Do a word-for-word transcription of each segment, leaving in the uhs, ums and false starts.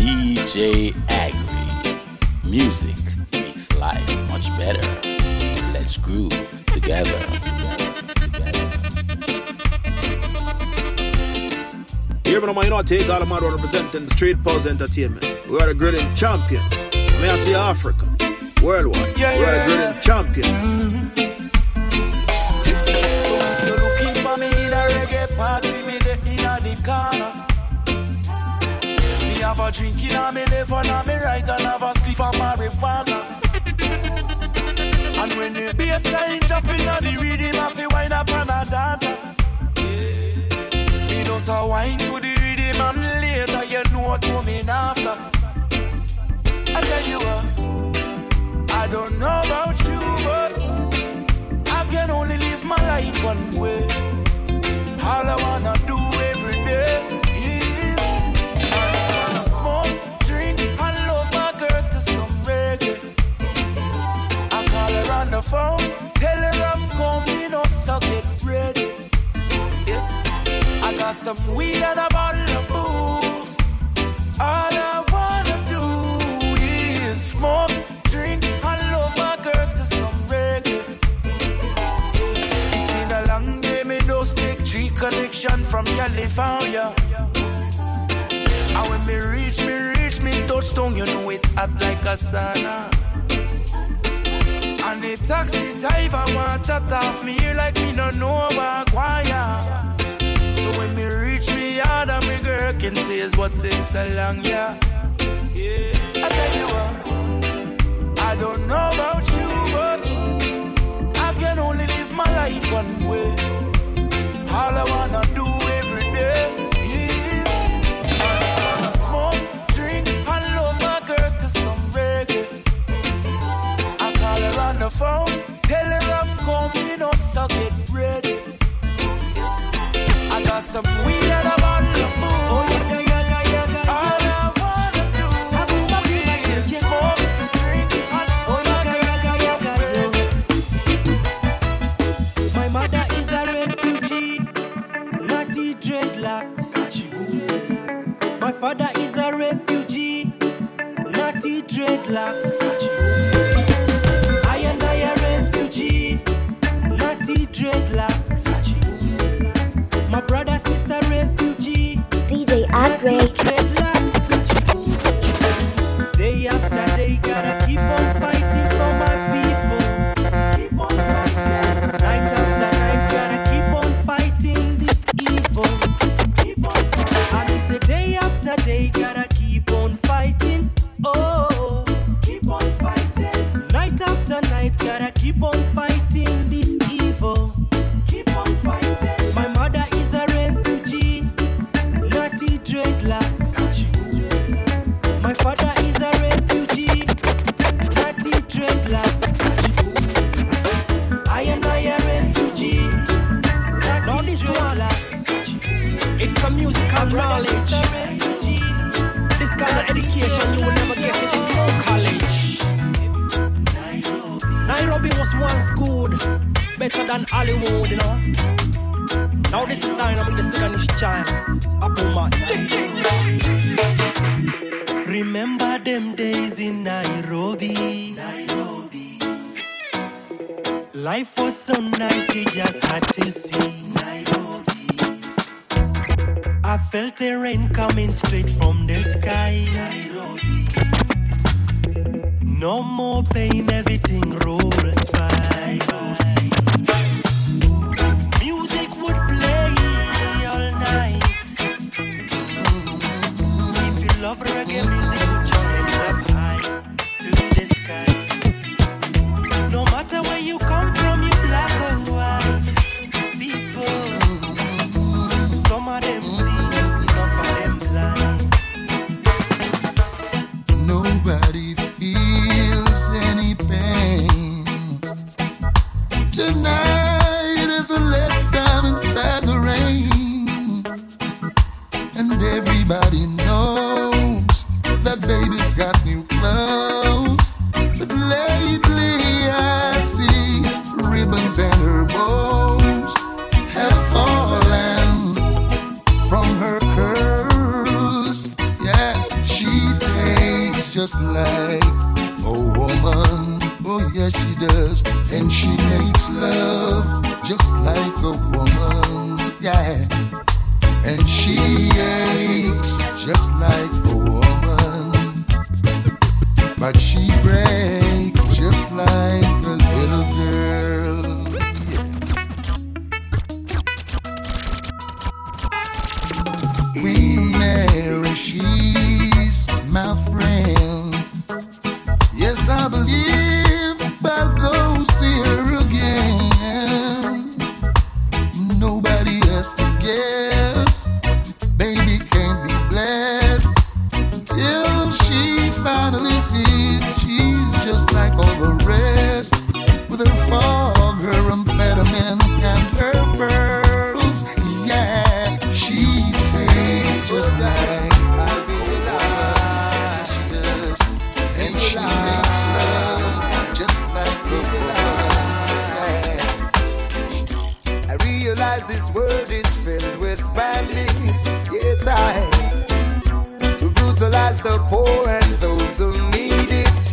D J Agri. Music makes life much better. Let's groove together. Here, man, you know, take all the man representing Street Pulse Entertainment. We are the grilling champions. May I see Africa, worldwide. Yeah, we are yeah, the grilling yeah. champions. Mm-hmm. So if you're looking for me in a reggae party, me there in the corner. Me have a drink in a me left and a me right, and have a spliff of marijuana. And when the bass line jumping on the rhythm, I feel wine up and a data. Me just a wine to the rhythm, and later you know what coming after. I tell you what, I don't know about you, but I can only live my life one way. All I wanna do every day is I just wanna smoke, drink, and love my girl to some reggae. I call her on the phone, tell her I'm coming up, so get ready. Yeah. I got some weed and a bottle of booze. All I wanna do is smoke, drink, and love my girl to some reggae. Yeah. It's been a long day, me just take G connection from California. And when me reach, me reach, me touchdown, you know it hot like a sauna. And the taxi driver want to talk me here like me no know about choir. So when me reach me yard and me girl can say is what takes so long, yeah. Yeah, I tell you what, I don't know about you, but I can only live my life one way. All I wanna do every day is I just wanna smoke, drink, and love my girl to some reggae. I call her on the phone, tell her I'm coming up, so get ready. I got some weed and a bottle of booze. All I wanna do is smoke, drink, and love my girl to some reggae. My mother is a refugee, naughty dreadlocks. My father is a refugee, naughty dreadlocks. I and I a refugee, naughty dreadlocks. My brother, sister, refugee, D J Agri. dreadlocks. Day after day, gotta keep on fighting for my people. Keep on fighting. Night after night, gotta keep on fighting this evil. Keep on fighting. And it's a day after day, gotta keep on fighting. Oh, keep on fighting. Night after night, gotta keep on fighting this evil. Keep on fighting. My mother is a refugee, naughty dreadlocks. My father is a refugee, naughty dreadlocks. I and I a refugee, naughty dreadlocks. It's a musical knowledge. This kind of education you will never get in no college. Nairobi was once good, better than Hollywood, you know. Now this is Dynamic, the Spanish child. Apuma. Remember them days in Nairobi. Nairobi. Life was so nice, you just had to see. Nairobi. I felt the rain coming straight from the sky. Nairobi. No more pain, everything rolls fine. Music would play all night. If you love reggae music, put your hands up high to the sky. No matter where you come from, you black or white people. Some of them see, some of them blind. Nobody feels any pain. Tonight is a last time inside the rain. And everybody knows that just like a woman. Oh yes, she does. And she makes love just like a woman. Yeah. And she aches just like a woman. But she breaks just like a little girl. Yeah. Queen Mary, she's my friend. Yes, I believe I'll go see her again. Nobody has to guess. Baby can't be blessed till she finally sees she's just like all the rest. With her fog, her amphetamine, and her pearls. Yeah, she tastes just like she does. And she makes love just like a woman. I realize this world is filled with bandits. Yes, I who brutalize the poor and those who need it.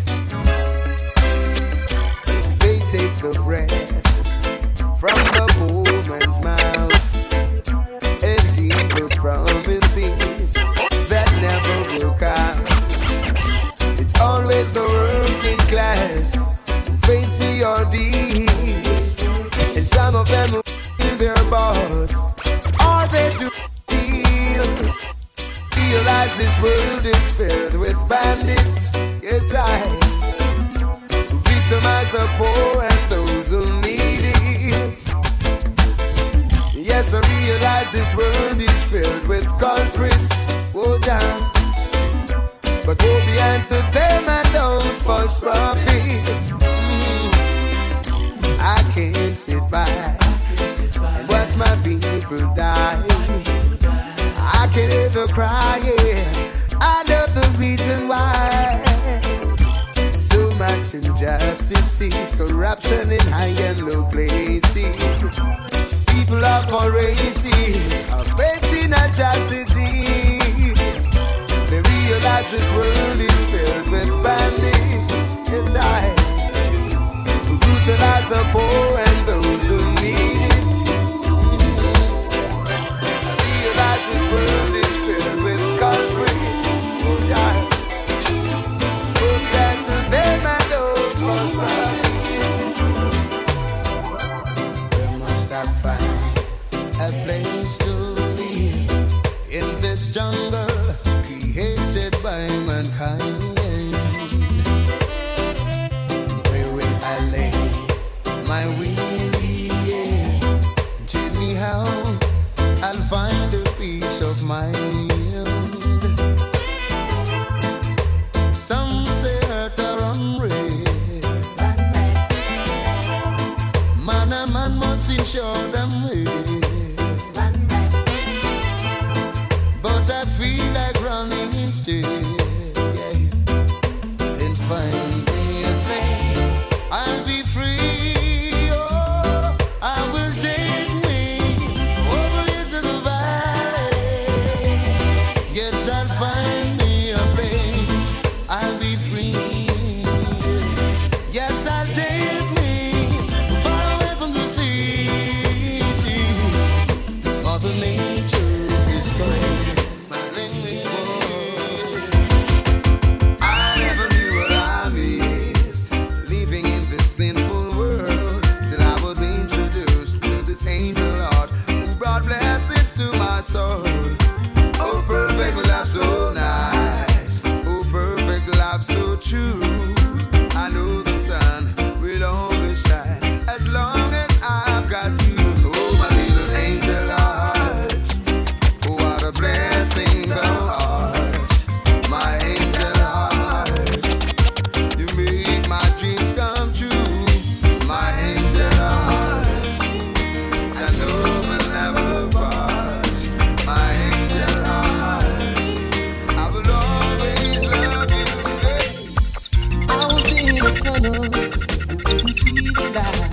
They take the bread from the poor man's mouth and keep those promises that never work out. It's always the working class who face the ordeal, and some of them who kill their boss, or they do steal. Realize this world is filled with bandits. Yes, I who victimize the poor and those who need it. Yes, I realize this world is filled with culprits. Oh, down. But woe be unto them and those false prophets. Mm. I can't sit by and watch my people die. I can hear the crying. I know the reason why. So much injustice, corruption in high and low places. People of all races are facing atrocities. They realize this world is filled with bandits. Yes, I who brutalize the poor and those who need it. I realize this world is filled with culprits. Oh, yeah. Oh, back to them and those false prophets. Where must I find a place to live in this jungle created by mankind? Where will I lay my weary head? Tell me how I'll find a peace of mind. Some say earth are unreal. Man and man must ensure them way. But I feel like running instead, yeah. And find me a place I'll be free. Oh, I will take me over into the valley. Yes, I'll find me a place I'll be free. Yes, I'll take me far away from the city. Mother Nature is going. Soul. Oh, perfect love, so nice. Oh, perfect love, so true. I know the sun will always shine as long as I've got you. Oh, my little angel heart. Oh, what a blessing thou art. My angel heart. You make my dreams come true. My angel heart. I know we'll never part. My angel heart, I will always love you. I was in a tunnel, couldn't see the light.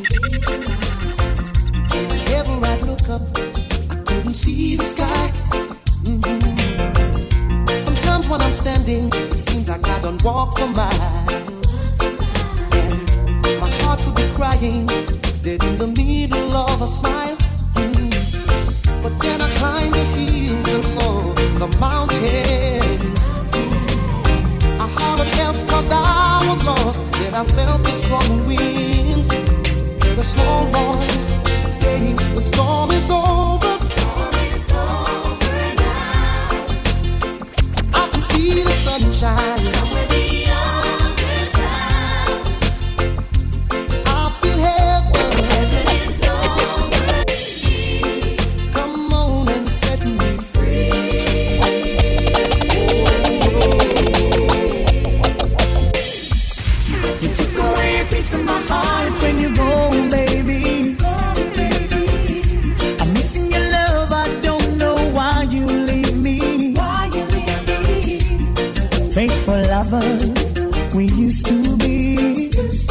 Whenever I look up, I couldn't see the sky. Mm-hmm. Sometimes when I'm standing, it seems like I don't walk for miles. And my heart could be crying, dead in the middle of a smile. Mm. But then I climbed the hills and saw the mountains. I hollered help cause I was lost. Then I felt the strong wind, heard a small voice saying the storm is over. The storm is over now. I can see the sunshine somewhere beyond the clouds. I feel heaven. Heaven is over me. Come on and set me free. You took away a piece of my heart when you go, baby. I'm missing your love. I don't know why you leave me. Why you leave me? Faithful lovers we used to be,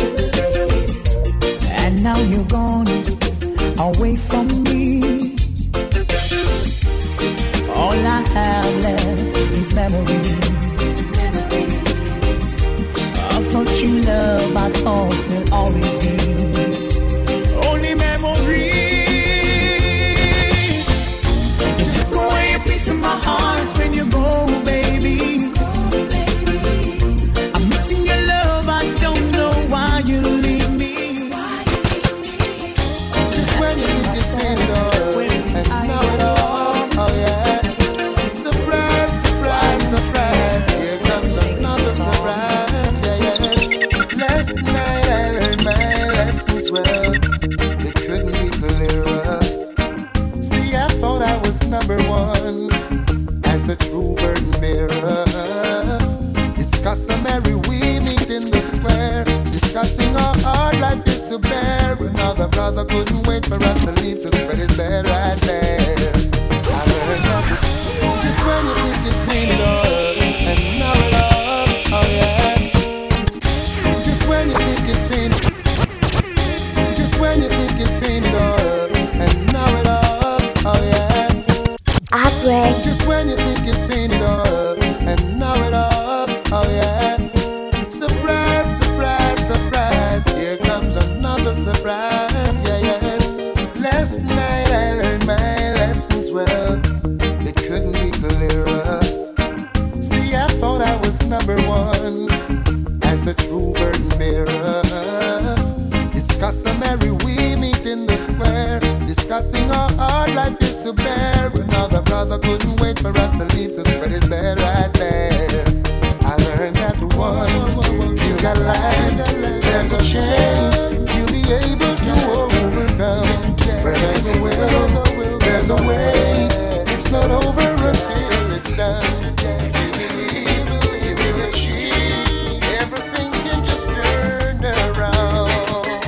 and now you're gone away from me. All I have left is memories of what you love. I thought will always be only memories. You took away a piece of my heart when you go, baby. I'm missing your love. I don't know why you leave me. Just when you need to say it all, and now it all, oh yeah. Surprise, surprise, surprise. Here comes another surprise, yeah, yeah. Last night I learned my lessons well. They couldn't be clearer. See, I thought I was number one as the true burden bearer. It's customary we meet in the square, discussing our hard life is to bear. Another brother couldn't wait for us to leave to spread his bed right there. I learned nothing. Just when you think you've seen it all, and now it all, oh yeah. Just when you think you've seen it, just when you think you've seen it all, and now it all, oh yeah. Heartbreak. Just when you think you've seen it all, and now it all, oh yeah. Surprise, surprise, surprise. Here comes another surprise, yeah, yes. Last night I learned my lessons well. They couldn't be clearer. See, I thought I was number one as the true burden bearer. It's customary we meet in the square, discussing our hard life is to bear. Another brother couldn't wait for us to leave to spread his bed right there. I learned that once you got life, there's a chance you'll be able to overcome. Where there's a will, there's a way. It's not over until it's done. If you believe, you will achieve. Everything can just turn around.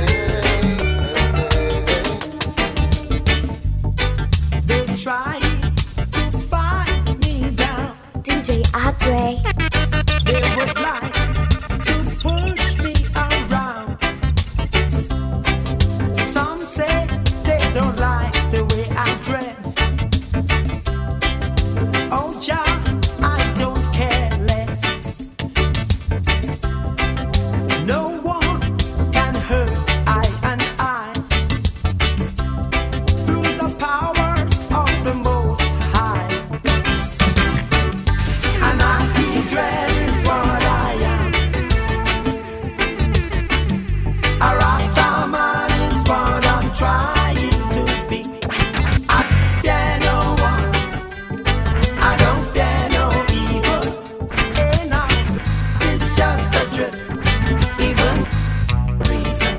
They try to fight me down. D J Heartbreak. They would like to push me around. Some say they don't like the way I dress. Oh, child, I don't care less. No one can hurt I and I through the powers of the Most High. And I feel dread is what I am. A Rasta man is what I'm trying to be. I don't fear no one. I don't fear no evil. And I, it's just a trick. Even reason.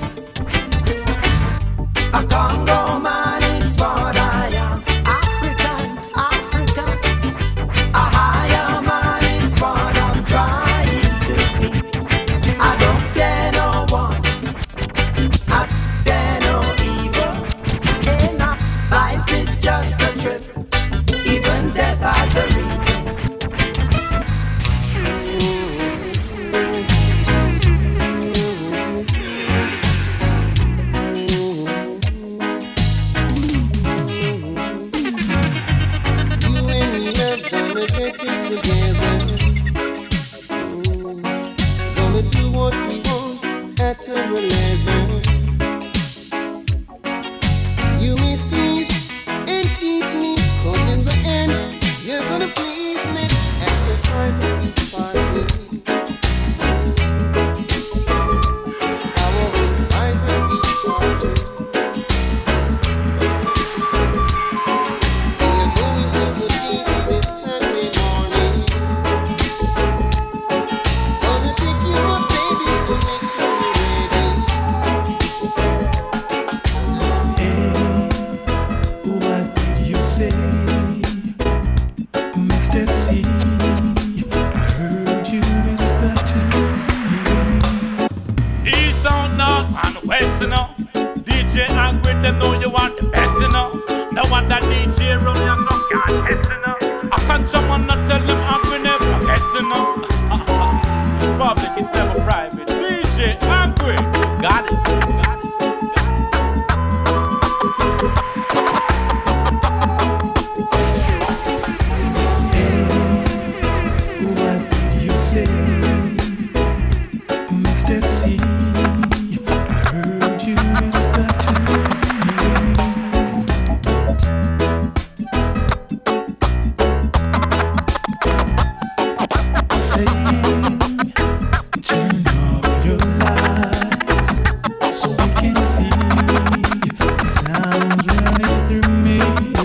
A Congo man is what I am. African, African. A higher man is what I'm trying to be. I don't fear no one. I don't fear no evil. And I, life is just a trip. Even death has a reason. You and love gonna get it together. chapter eleven. You mislead and tease me, cause in the end, you're gonna please me at the private beach party. Our private beach party. And you're going to the beach this Sunday morning. Gonna pick you up, baby, so make sure you're ready. Hey, what did you say, Mister C? I heard you whisper to me. East on north and west, you know. D J Angry, them know you want the best, you know. No one that D J run you some can't test, you know. I can't someone not tell them Angry never guess, you know. It's public, it's never private. D J Angry, got it, got it, got it. Hey, what did you say, Mister C? I heard you whisper to me. Saying, turn off your lights so we can see the sounds running through me.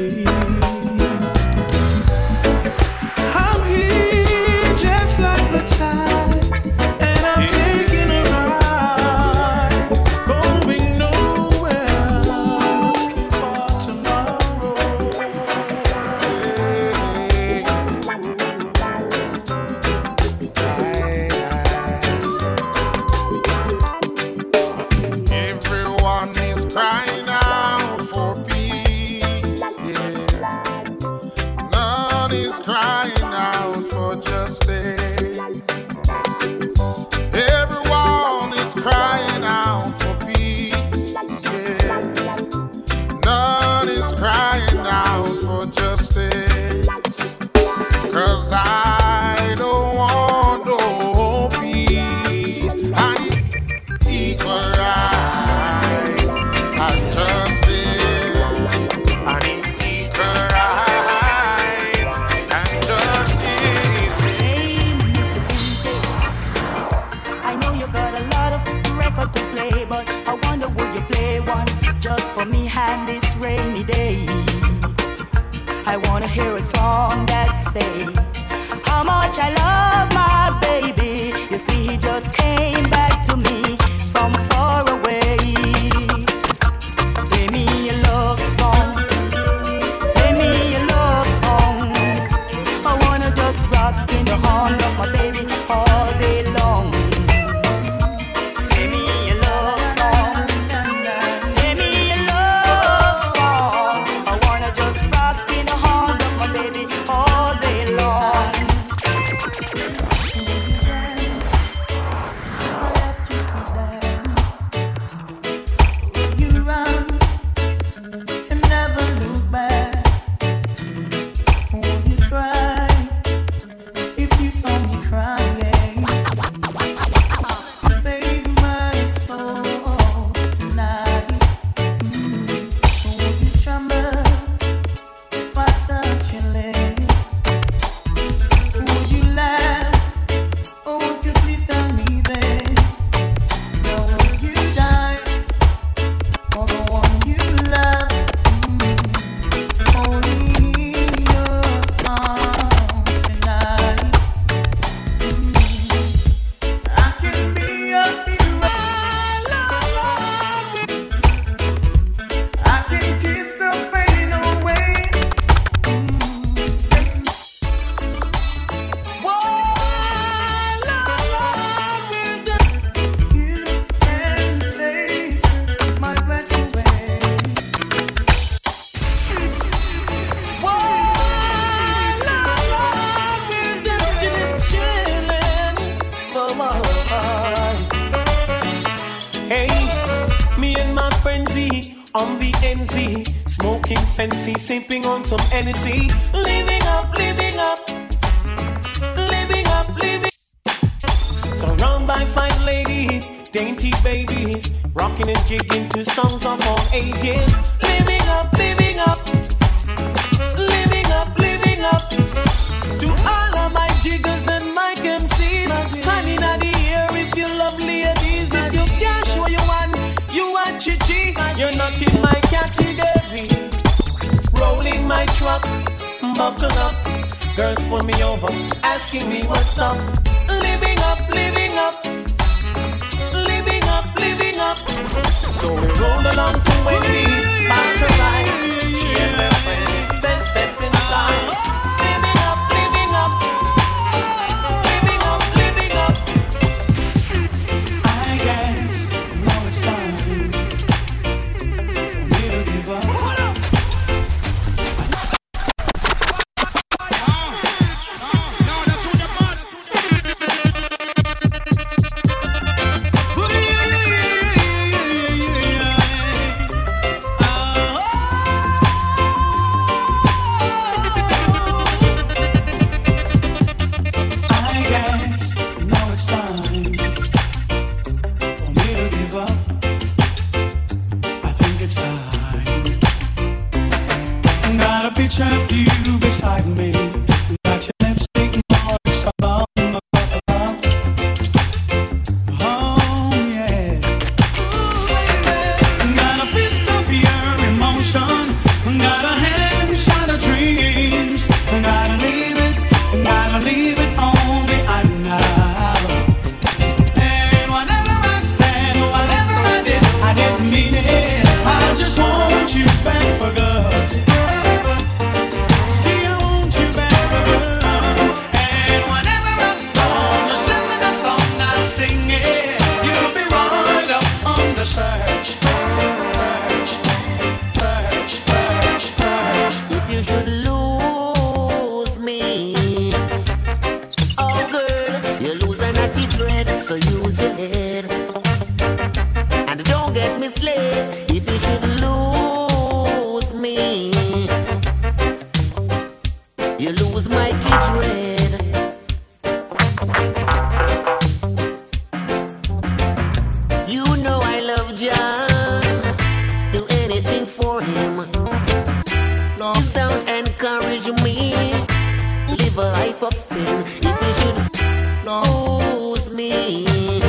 I'm here just like the tide, and I'm taking a ride, going nowhere, looking for tomorrow. Everyone is crying out for peace. Yeah. None is crying out for justice. Everyone is crying out for peace. Yeah. None is crying out for justice. Cause I don't want no peace. I need equal rights and justice. I need equal rights and justice. Hey, Mister I know you got a lot of record to play, but I wonder would you play one just for me and this rainy day? I wanna hear a song that say how much I love my baby. You see, he just came back to me from far away. Play me a love song, play me a love song. I wanna just rock in the arms of my baby all day long. Play me a love song, play me a love song. I wanna just rock in the arms of my baby all day long. You run and never look back. Would you cry if you saw me crying? Save my soul tonight. Would you tremble if I touch your lips? Would you laugh or would you please tell me this? Or would you die for the one you love? Only in your arms tonight. I can be your hero. I can kiss the pain away. You can take my breath away. Hey, me and my friend Z on the N Z, smoking Sensi, sipping on some Hennessy, living up, living up, living up, living. Surrounded by fine ladies, dainty babies, rocking and jigging to songs of all ages. Living up, living up, living up, living up. To all of my jiggers and my M Cs, honey in the air if you love ladies. If you can't show you one, you are chichi. You're not in my category. Rolling my truck, buckle up. Girls pull me over, asking me what's up. Living up, living up, living up, living up. So we roll along to Wendy's, back to ride. She and her friends then stepped inside. Living up, living up, living up, living up. I guess now it's time for me to give up. Of you beside me, got your lipstick marks above my cup. Oh yeah, got a fist of your emotion, got a hand shot of dreams. Gotta leave it, gotta leave it on behind now. And whatever I said, whatever I did, I didn't mean it. I just want you back for good. So use your head and don't get misled. If you should lose me, you lose my kid red. You know I love John, do anything for him. Please don't encourage me, live a life of sin. If you should lose me,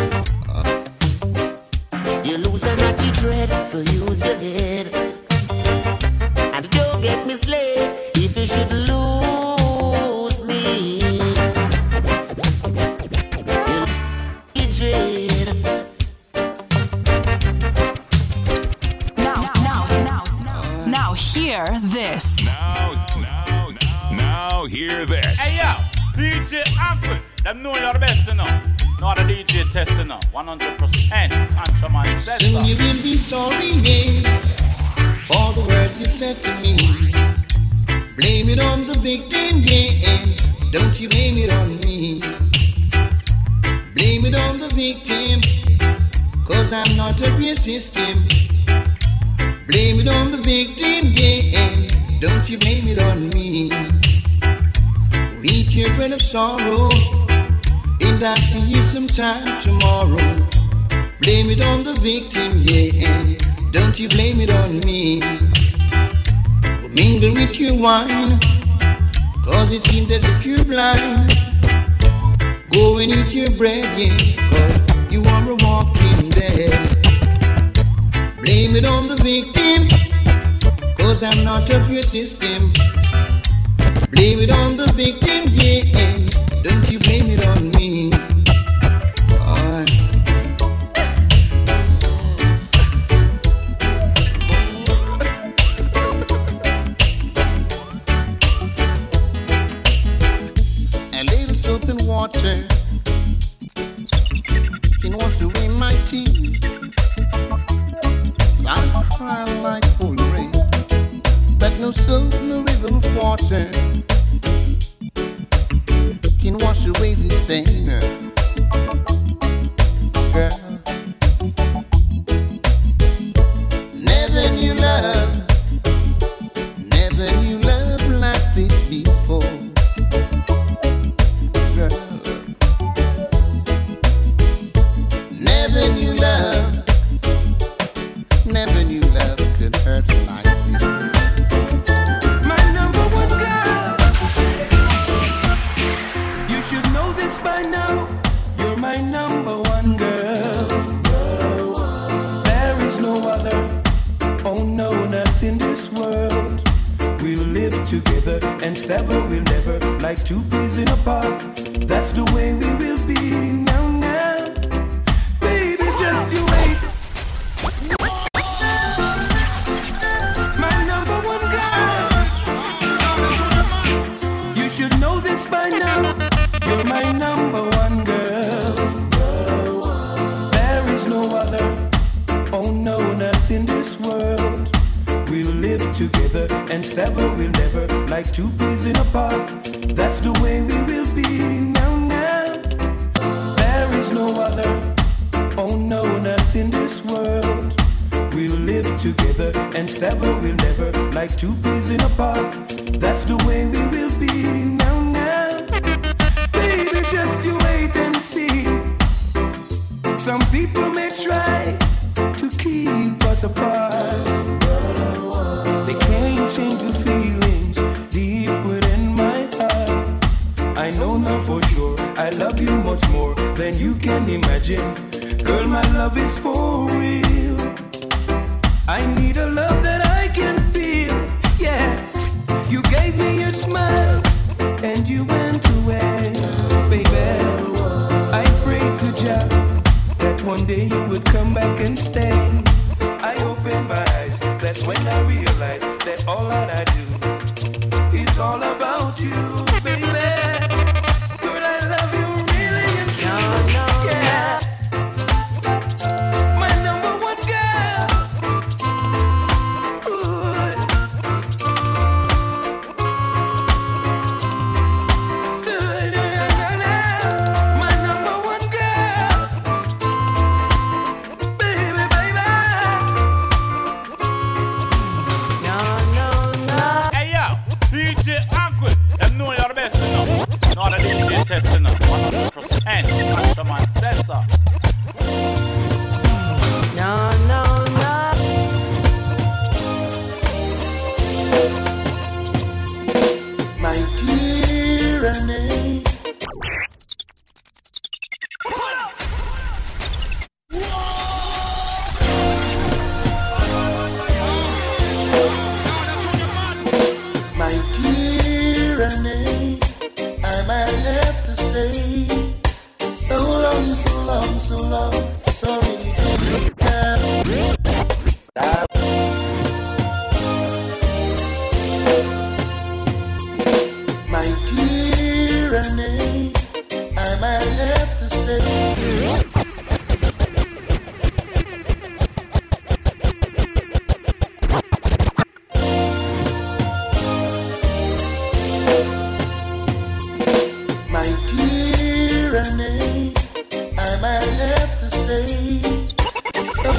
you lose a natty dread, so use your head and don't get misled. If you should lose me, you dread. Now, now, now, now, now, hear this. Now, now, now, now, hear this. Hey yo, D J Angry. Them know you're the best, you know. Not a D J test, you know. one hundred percent Contra Man says Soon you will be sorry, yeah, for the words you said to me. Blame it on the victim, yeah, don't you blame it on me. Blame it on the victim, cause I'm not of your system. Blame it on the victim, yeah, don't you blame it on me. Eat your bread of sorrow, and I'll see you sometime tomorrow. Blame it on the victim, yeah, don't you blame it on me. Mingle with your wine, cause it seems that if you're blind, go and eat your bread, yeah, cause you are a walking dead. Blame it on the victim, cause I'm not of your system. Blame it on the victim, yeah, don't you blame it on me. Oh. A little soap and water can wash away my tears. I'm crying like holy rain, but no soap, no river of water can wash away this pain, girl. Never knew love, never knew love like this before, girl. Never knew love. this by now. You're my number one girl. There is no other. Oh no, not in this world. We'll live together and sever will never, like two peas in a pod. That's the way we will be now, now. Baby, just you wait. My number one girl. You should know this by now. You're my number one girl. There is no other. Oh no, not in this world. We'll live together and sever will never, like two peas in a pod. That's the way we will be now, now. There is no other. Oh no, not in this world. We'll live together and sever will never, like two peas in a pod. That's the way we will be now, now. Baby, just you wait and see. Some people may try to keep us apart. They can't change the feelings deep within my heart. I know now for sure I love you much more than you can imagine. Girl, my love is for real. I need a love that I can feel. Yeah, you gave me your smile and you went away, baby. I prayed to Jah that one day you would come back and stay. I opened my eyes, that's when I realized that all that I do is all about you, baby. Girl, I love you really and truly, yeah. My number one girl. Ooh. Good, my number one girl. Baby, baby. Hey yo, D J Uncle, them know you're the best enough. Not a D J test enough, one hundred percent. Macho Man says so. No, no, no. My tyranny. My tyranny, I might have to say, so long, so long, so long, sorry. My tyranny, I might have to say. My tyranny, I might have to say. So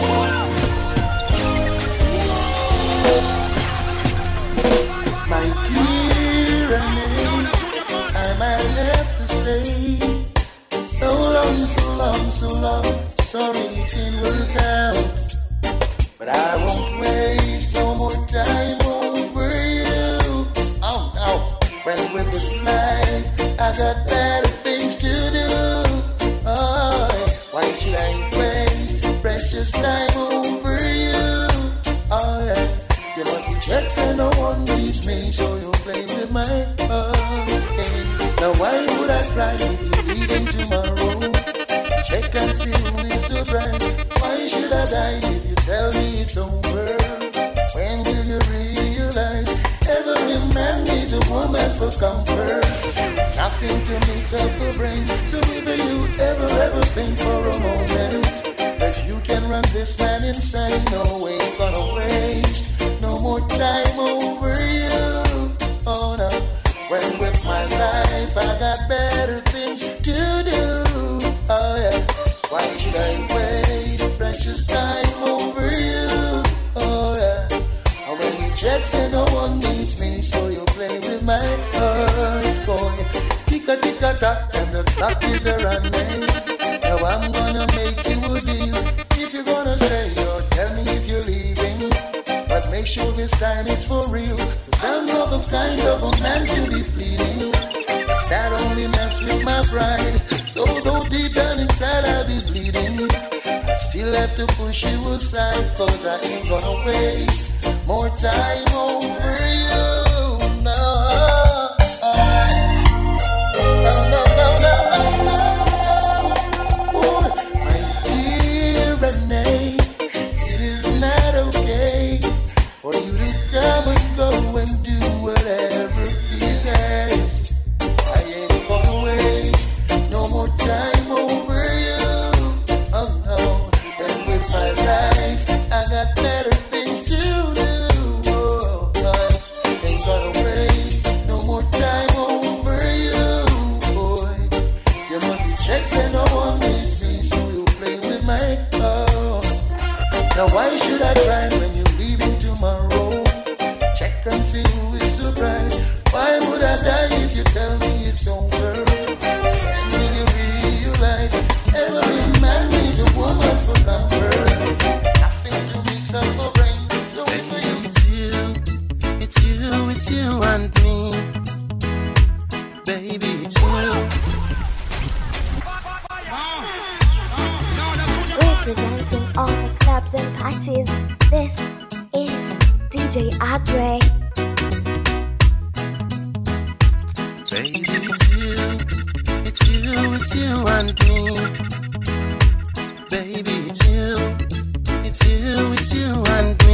my tyranny, I might have to say. So long, so long, so long, sorry it didn't work out. But I won't waste no more time over you. Oh no, well with this life I got better things to do. Oh, why should I waste precious time over you? Oh yeah, you must be checks and no one needs me, so you play with my heart. Okay. Now why would I cry if you leave in tomorrow? Check and see who is surprised. Why should I die if you tell me it's over? When will you realize every man needs a woman for comfort? Nothing to mix up the brain. So if you ever, ever think for a moment that you can run this man insane, no way gonna waste no more time over you. Oh no, when with my life I got better things to do. Oh yeah, why should I wait precious time over you? Oh yeah, and when you check say no one needs me, so you play with my heart, boy. Tick-a-tick-a-tock and the clock is a running. Now I'm gonna make you a deal. If you're gonna stay or tell me if you're leaving, but make sure this time it's for real. Cause I'm not the kind of a man to be pleading. That only mess with my my pride. So though deep down inside I be bleeding, I still have to push you aside, cause I ain't gonna waste more time over you. No, no, no, no, no, no, no. Oh, my dear Renee, it is not okay for you to come and go and do whatever pleases. I ain't gonna waste no more time over you. Oh no, and with my life I got better things to do. Oh, I ain't gonna waste no more time over you, boy. You must be checks and no one needs me, so you play with my heart. Now why should I cry when you're leaving tomorrow? Check and see who is surprised. Why would I die if you tell me it's over? When will you realize every man needs a woman for comfort? Nothing to mix up the brain. So for you, it's you, it's you, it's you and me. Baby, it's you. Representing all the clubs and parties, this is D J Abre. Baby, it's you, it's you, it's you and me. Baby, it's you, it's you, it's you and me.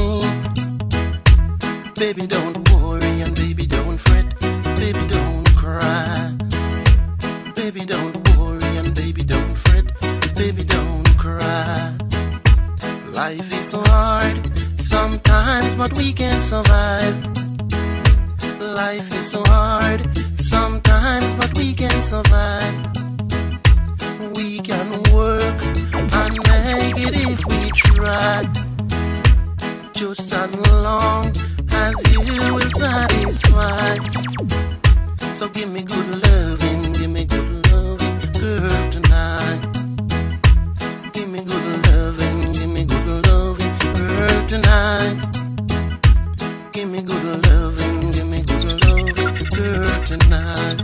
Baby, don't worry and baby, don't fret. Baby, don't cry. Baby, don't worry and baby, don't fret. Baby, don't cry. Life is so hard sometimes, but we can survive. Life is so hard sometimes, but we can survive. We can work and make it if we try. Just as long as you will satisfy. So give me good loving, give me good loving, girl, tonight. Give me good loving, give me good loving, girl, tonight. Give me good loving, give me good loving, girl, tonight.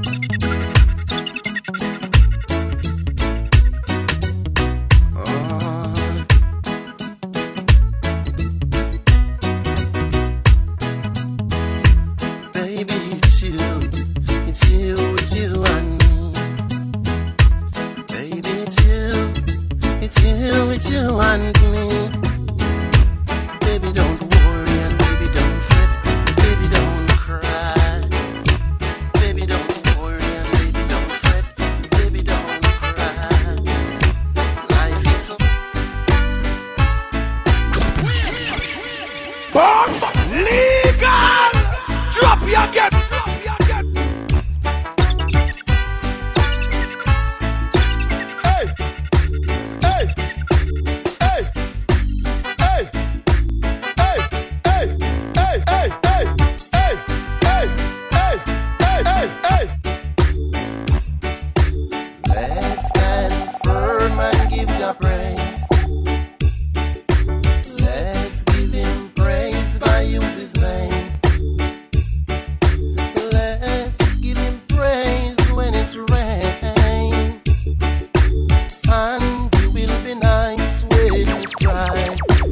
It's you and me. Baby, don't worry and baby, don't fret. Baby, don't cry. Baby, don't worry and baby, don't fret. Baby, don't cry. Life is so Bomb legal. Drop your again. Drop your again. Hey, hey. Let's stand firm and give Jah praise. Let's give Him praise by use His name. Let's give Him praise when it's rain, and it will be nice when it's dry.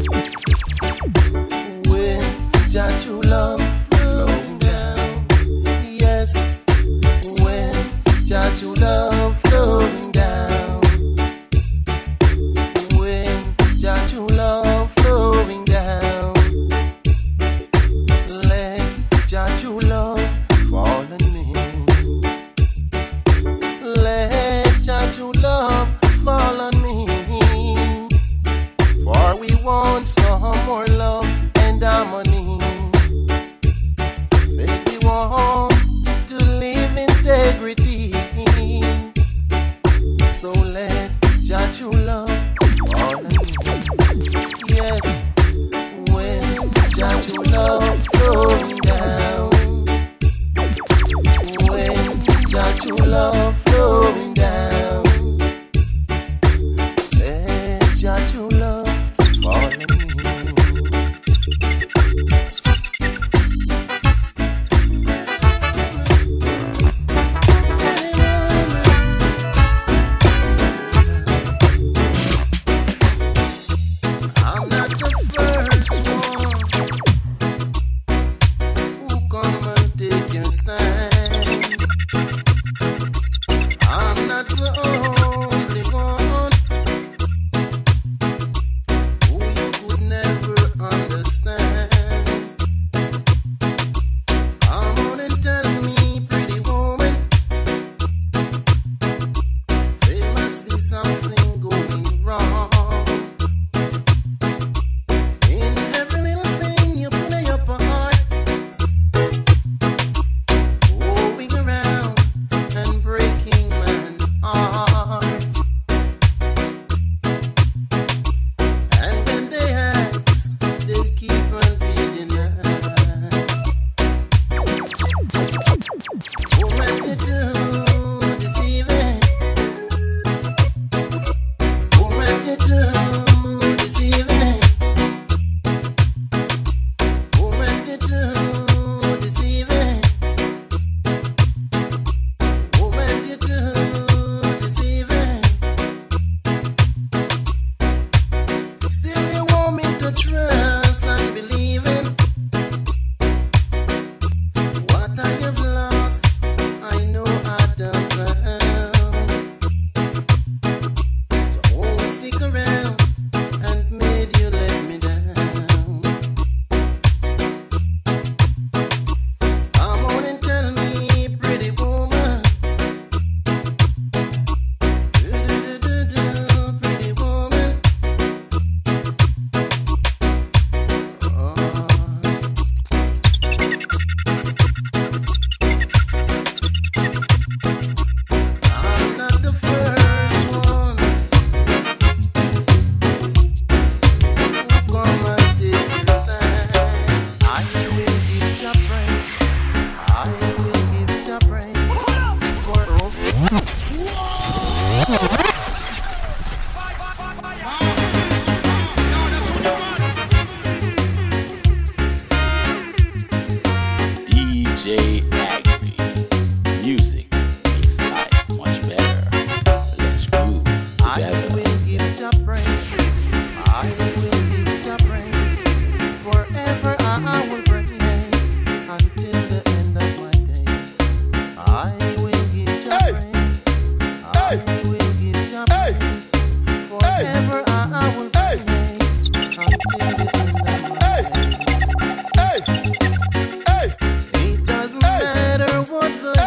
When Jah true love flowing down, yes. When Jah true love flowing down, when Jah true love flowing down, let Jah true love fall on me. Let Jah true love fall on me. For we want some more love and harmony. Say we want to live integrity.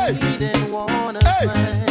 He didn't wanna Hey. fight.